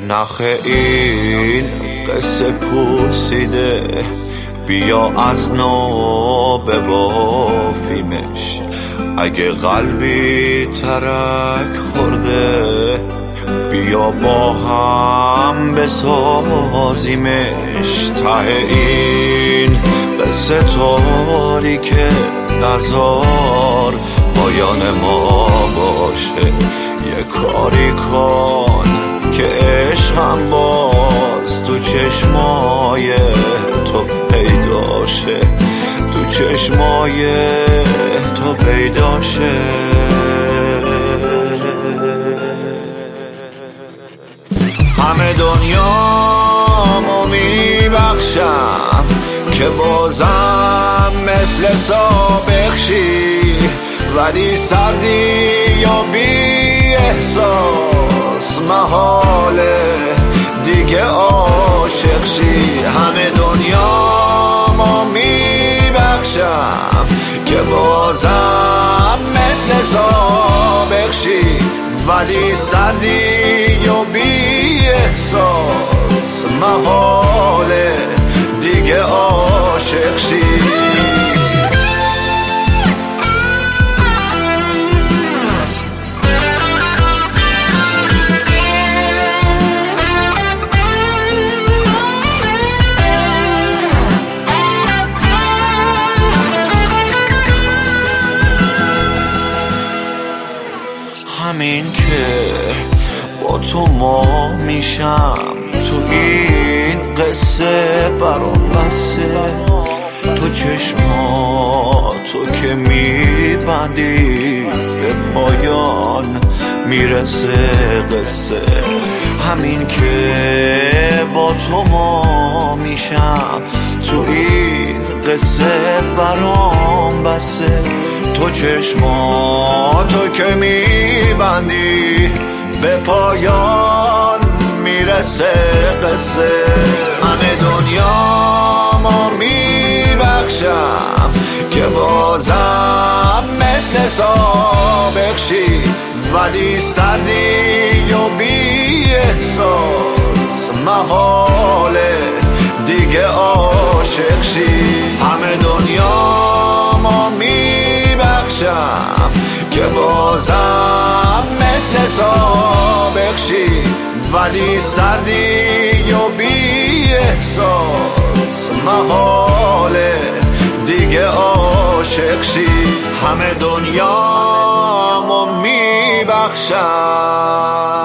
نخه این قصه پوسیده، بیا از نو ببافیمش. اگه قلبی ترک خورده، بیا با هم بسازیمش. ته این قصه تاریکه، نزار پایان ما باشه. یه کاری کن که عشقم باز تو چشمای تو پیدا شه، تو چشمای تو پیدا شه. همه دنیامو میبخشم که بازم مثل سابق شی، ولی سردی یا بی احساس محاله دیگه عاشق شی. همه دنیامو میبخشم که بازم مثل سابق شی، ولی سردی یا بی احساس محاله دیگه عاشق شی. همین که با تو ما میشم، تو این قصه برام بسه. تو چشماتو که میبندی به پایان میرسه قصه. همین که با تو ما میشم، تو این قصه برام بسه. تو چشماتو که میبندی به پایان میرسه قصه. همه دنیامو میبخشم که بازم مثل سابق شی، ولی سردی و بی احساس محاله دیگه عاشق شی. همه دنیامو میبخشم که بازم مثل سابق شی، ولی سردی و بی احساس محاله دیگه عاشق شی. همه دنیامو میبخشم